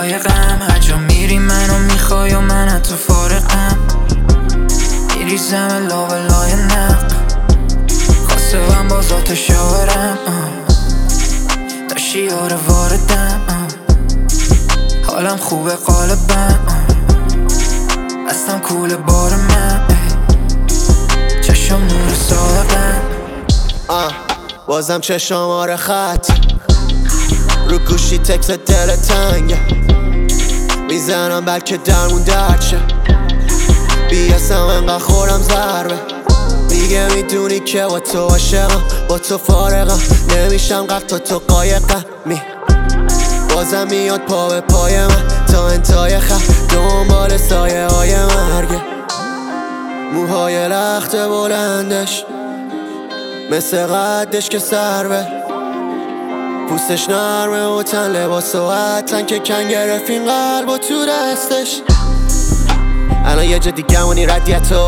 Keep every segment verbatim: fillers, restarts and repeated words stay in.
های غم. هر جا میری منو میخوای و من حتی فارقم. میریزم لا بلای نق خواسته من باز آتش آورم. داشتی یاره واردم. حالم خوبه قالبم. دستم کوله بار من. چشم نور ساقم. آه بازم چه شماره خط رو گوشی تکس دل تنگه میزنم بلکه درمون درد شه. بیاسم انقدر خورم ضربه. میگه میدونی که با تو عاشقم با تو فارغم نمیشم قد تا تو قایقم می بازم میاد پا به پای من تا انتهای خط دنبال سایه های مرگه. موهای لخت بلندش مثل قدش که سربه پوستش نرمه و تن لباس و حتن که کن گرفت این قلب و تو دستش. الان یه جا دیگه منی ردیتو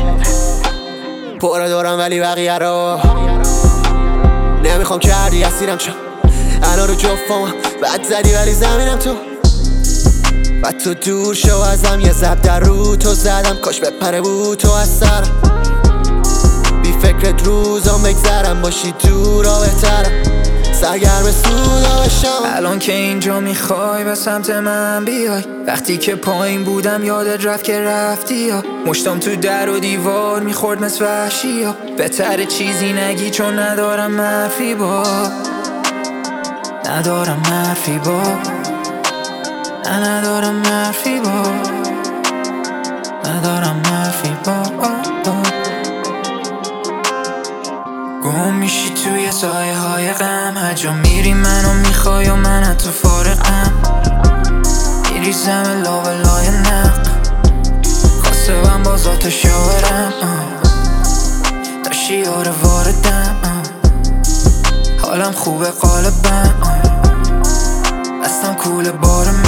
پره دارم ولی بقیه رو نمیخوام کردی اسیرم چون الان رو جفام بد زدی ولی زمینم تو و تو دور شو ازم یه زب در رو تو زدم کاش بپره بود تو از سرم. بی فکرت روزا مگذرم باشی دورا بهترم سرگرم سودا بشم. الان که اینجا میخوای به سمت من بیای وقتی که پایین بودم یادت رفت که رفتی یا مشتم تو در و دیوار میخورد مثل وحشی یا بهتر چیزی نگی چون ندارم معرفی با ندارم معرفی با نه ندارم معرفی با ندارم معرفی با گم میشی توی سایه های غم. هر جا میری منو میخوای و من حتی فارقم. میریزم لا بلای نق خواسته من باز آتش آورم. داشتی یاره واردم. حالم خوبه قالبم. دستم کوله بار من.